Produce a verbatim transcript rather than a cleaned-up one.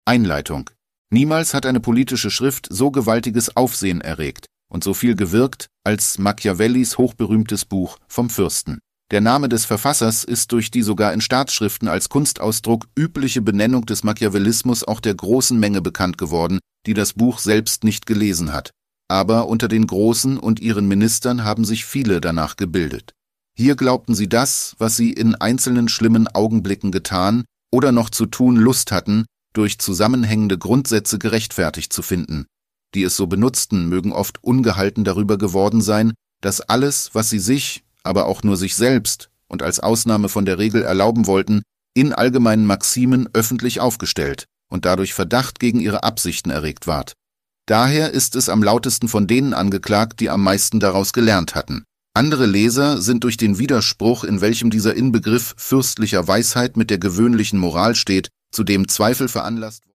Einleitung. Niemals hat eine politische Schrift so gewaltiges Aufsehen erregt und so viel gewirkt als Machiavellis hochberühmtes Buch vom Fürsten. Der Name des Verfassers ist durch die sogar in Staatsschriften als Kunstausdruck übliche Benennung des Machiavellismus auch der großen Menge bekannt geworden, die das Buch selbst nicht gelesen hat. Aber unter den Großen und ihren Ministern haben sich viele danach gebildet. Hier glaubten sie das, was sie in einzelnen schlimmen Augenblicken getan oder noch zu tun Lust hatten, durch zusammenhängende Grundsätze gerechtfertigt zu finden. Die es so benutzten, mögen oft ungehalten darüber geworden sein, dass alles, was sie sich, aber auch nur sich selbst und als Ausnahme von der Regel erlauben wollten, in allgemeinen Maximen öffentlich aufgestellt und dadurch Verdacht gegen ihre Absichten erregt ward. Daher ist es am lautesten von denen angeklagt, die am meisten daraus gelernt hatten. Andere Leser sind durch den Widerspruch, in welchem dieser Inbegriff fürstlicher Weisheit mit der gewöhnlichen Moral steht, zu dem Zweifel veranlasst